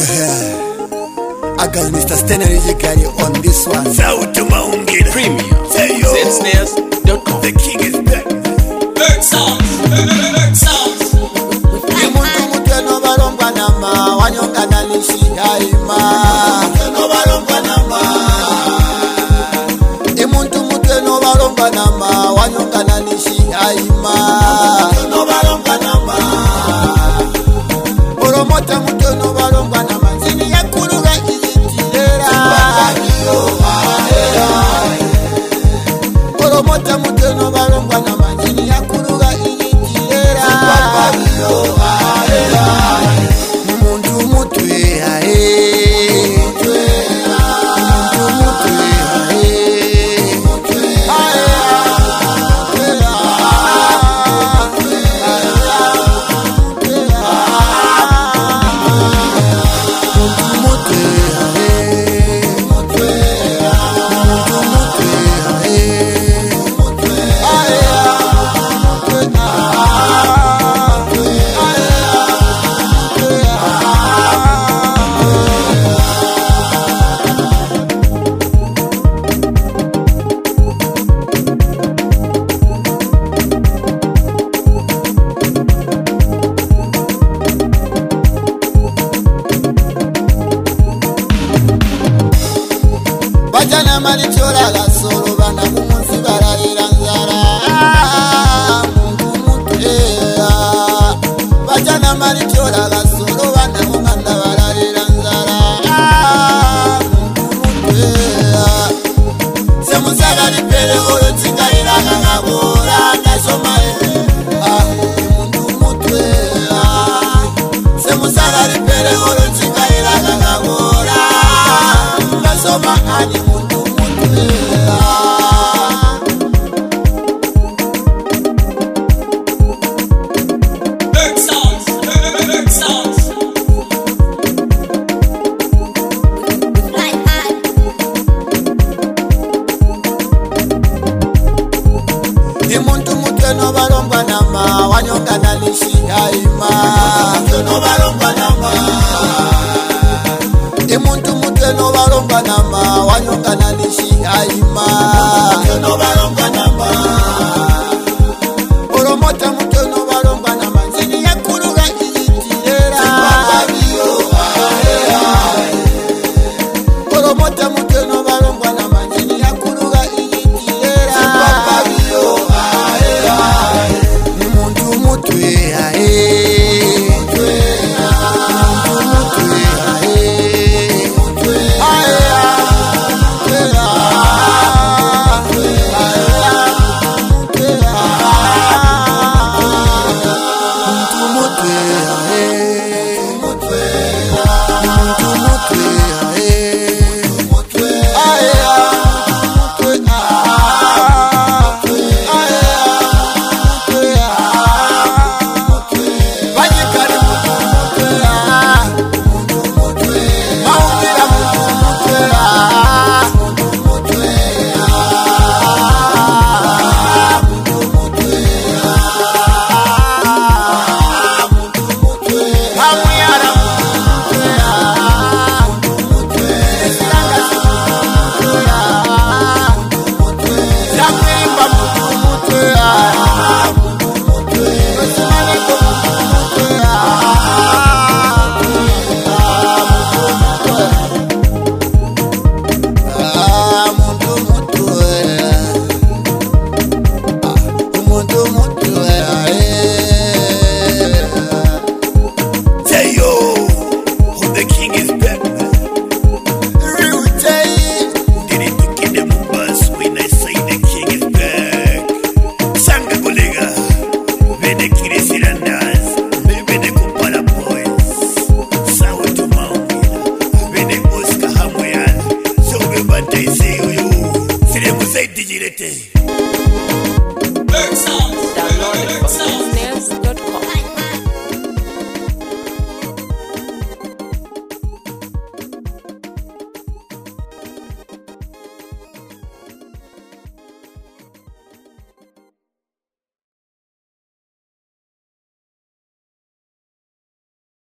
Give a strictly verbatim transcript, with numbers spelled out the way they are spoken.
I got Mister Stanley Jikari on this one. Sauti Maungila Premium Z Snares dot com. The king is back. Bird sounds, bird sounds. Imuntu muteno barongwa nama wanyonga nalishi haima. Muteno barongwa nama. Imuntu muteno barongwa nama wanyonga nalishi haima. Muteno barongwa nama. Oromota muteno barongwa nama zini yakuruga izitirera. Oromota muteno barongwa nama zini yakuruga izitirera. Muntu mutwe ae mutwe muntu mutwe ae mutwe Bajana malichola la solo bana kumunsi bararira nzara. Mungu mutea. Bajana malichola la solo bana kumanda bararira nzara. Mungu mutea. Semusala lipele olo tinga ilanga ngabora nasoma ele. Ah, Mungu mutea. Semusala lipele olo tinga ilanga ngabora nasoma ani mundu mutea. Bird sounds, bird sounds. Imuntu muteno barongwa nama wanyonga nalishi haima. Muteno barongwa nama. Imuntu muteno barongwa nama wanyonga nalishi haima. Muteno barongwa nama. Oromota muteno barongwa nama zini yakuruga izitirera. Oromota muteno barongwa nama zini yakuruga izitirera. Muntu mutwe ae mutwe muntu mutwe ae mutwe muntu mutwe ae